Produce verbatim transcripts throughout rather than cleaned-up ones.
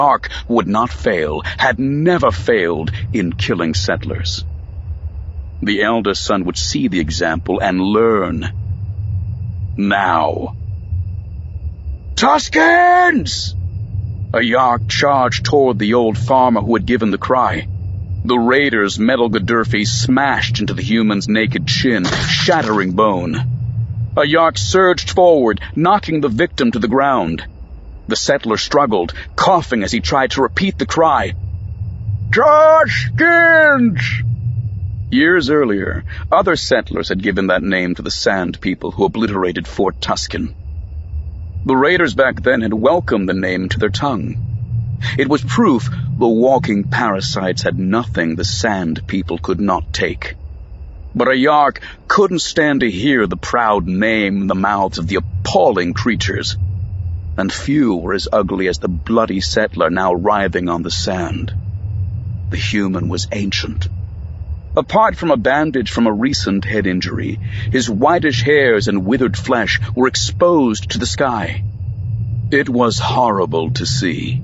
Yark would not fail, had never failed in killing settlers. The eldest son would see the example and learn. Now. "Tuskens!" A Yark charged toward the old farmer who had given the cry. The raider's metal Gadurfi smashed into the human's naked chin, shattering bone. A Yark surged forward, knocking the victim to the ground. The settler struggled, coughing as he tried to repeat the cry. "Tuskens!" Years earlier, other settlers had given that name to the Sand People who obliterated Fort Tusken. The raiders back then had welcomed the name to their tongue. It was proof the walking parasites had nothing the Sand People could not take. But a Yark couldn't stand to hear the proud name in the mouths of the appalling creatures, and few were as ugly as the bloody settler now writhing on the sand. The human was ancient. Apart from a bandage from a recent head injury, his whitish hairs and withered flesh were exposed to the sky. It was horrible to see.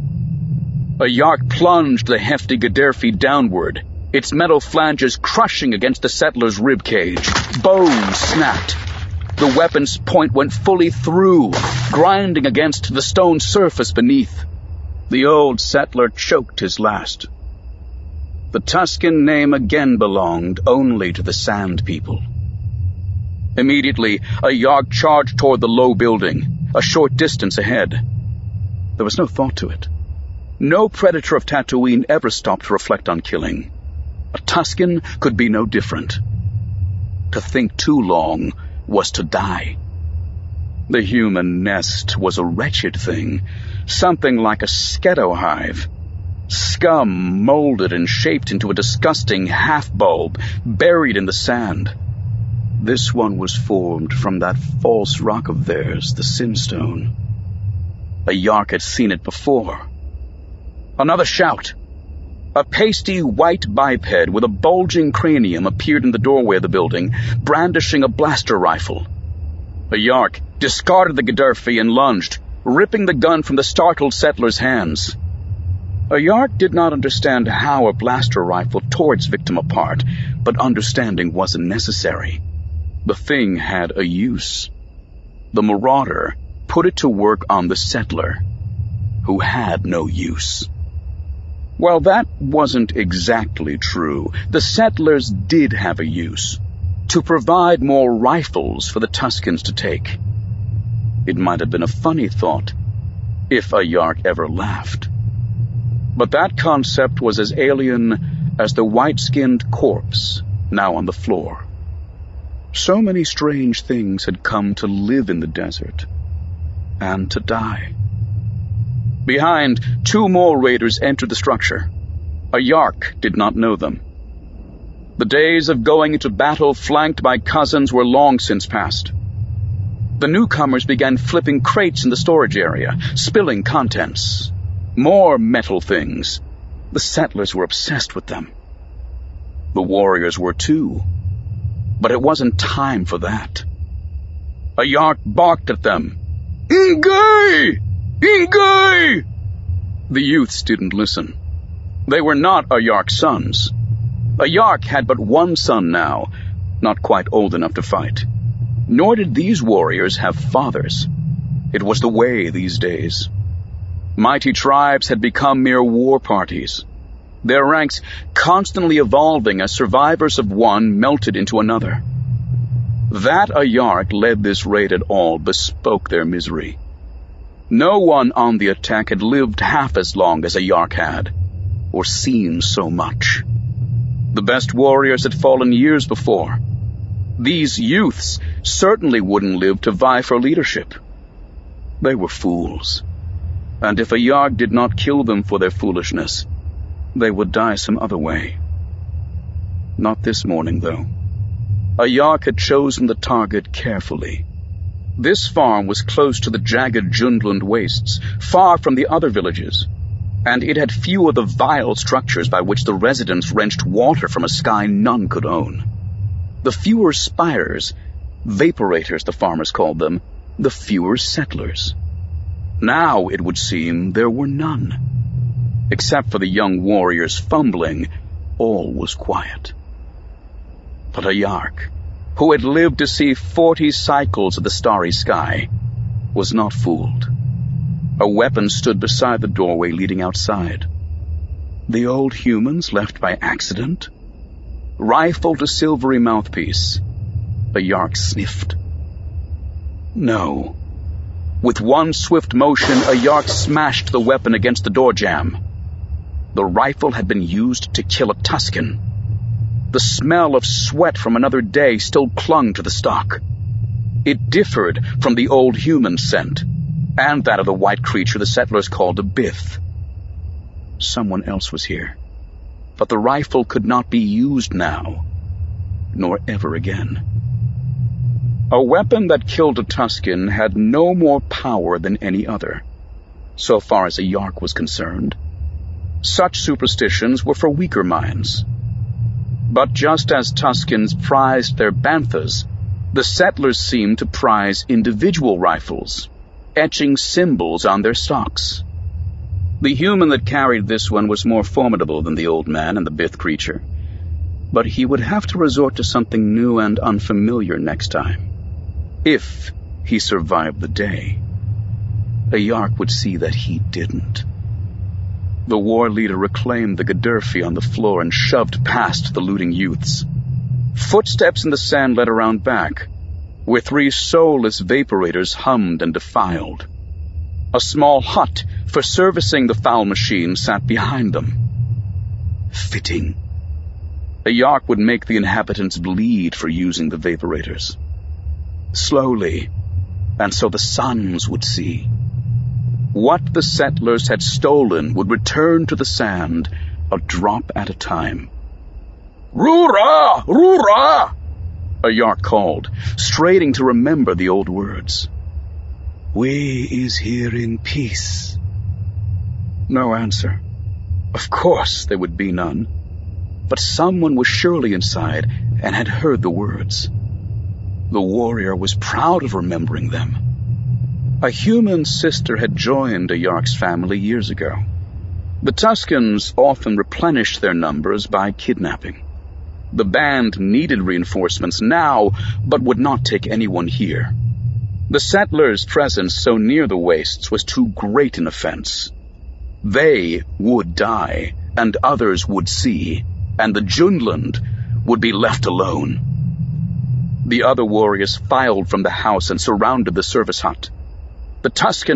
A Yark plunged the hefty Gadurfi downward, its metal flanges crushing against the settler's ribcage. Bones snapped. The weapon's point went fully through, grinding against the stone surface beneath. The old settler choked his last. The Tusken name again belonged only to the Sand People. Immediately, a Yark charged toward the low building, a short distance ahead. There was no thought to it. No predator of Tatooine ever stopped to reflect on killing. A Tusken could be no different. To think too long was to die. The human nest was a wretched thing, something like a sketo hive. Scum molded and shaped into a disgusting half-bulb, buried in the sand. This one was formed from that false rock of theirs, the Sinstone. A Yark had seen it before. Another shout. A pasty white biped with a bulging cranium appeared in the doorway of the building, brandishing a blaster rifle. A Yark discarded the Gadurfi and lunged, ripping the gun from the startled settler's hands. A Yark did not understand how a blaster rifle tore its victim apart, but understanding wasn't necessary. The thing had a use. The marauder put it to work on the settler, who had no use. While that wasn't exactly true, the settlers did have a use, to provide more rifles for the Tuskens to take. It might have been a funny thought, if a Yark ever laughed. But that concept was as alien as the white-skinned corpse now on the floor. So many strange things had come to live in the desert, and to die. Behind, two more raiders entered the structure. A Yark did not know them. The days of going into battle flanked by cousins were long since past. The newcomers began flipping crates in the storage area, spilling contents. More metal things. The settlers were obsessed with them. The warriors were too. But it wasn't time for that. A Yark barked at them. "Ingai! Ingai!" The youths didn't listen. They were not a Yark's sons. A Yark had but one son now, not quite old enough to fight. Nor did these warriors have fathers. It was the way these days. Mighty tribes had become mere war parties, their ranks constantly evolving as survivors of one melted into another. That a Yark led this raid at all bespoke their misery. No one on the attack had lived half as long as a Yark had, or seen so much. The best warriors had fallen years before. These youths certainly wouldn't live to vie for leadership. They were fools. And if a Yark did not kill them for their foolishness, they would die some other way. Not this morning, though. A Yark had chosen the target carefully. This farm was close to the jagged Jundland wastes, far from the other villages, and it had few of the vile structures by which the residents wrenched water from a sky none could own. The fewer spires, vaporators the farmers called them, the fewer settlers. Now, it would seem, there were none. Except for the young warriors fumbling, all was quiet. But Ayark, who had lived to see forty cycles of the starry sky, was not fooled. A weapon stood beside the doorway leading outside. The old humans left by accident? Rifle to silvery mouthpiece. Ayark sniffed. No. With one swift motion, Ayark smashed the weapon against the door jamb. The rifle had been used to kill a Tusken. The smell of sweat from another day still clung to the stock. It differed from the old human scent, and that of the white creature the settlers called a Bith. Someone else was here, but the rifle could not be used now, nor ever again. A weapon that killed a Tusken had no more power than any other, so far as Ayark was concerned. Such superstitions were for weaker minds. But just as Tuskens prized their banthas, the settlers seemed to prize individual rifles, etching symbols on their stocks. The human that carried this one was more formidable than the old man and the Bith creature, but he would have to resort to something new and unfamiliar next time. If he survived the day, Ayark would see that he didn't. The war leader reclaimed the Gadurfi on the floor and shoved past the looting youths. Footsteps in the sand led around back, where three soulless vaporators hummed and defiled. A small hut for servicing the foul machine sat behind them. Fitting. Ayark would make the inhabitants bleed for using the vaporators. Slowly, and so the sons would see. What the settlers had stolen would return to the sand, a drop at a time. "Rura! Rura!" Ayark called, straining to remember the old words. "We is here in peace." No answer. Of course there would be none. But someone was surely inside and had heard the words. The warrior was proud of remembering them. A human sister had joined Ayark's family years ago. The Tuskens often replenished their numbers by kidnapping. The band needed reinforcements now, but would not take anyone here. The settlers' presence so near the wastes was too great an offense. They would die, and others would see, and the Jundland would be left alone. The other warriors filed from the house and surrounded the service hut. The Tusken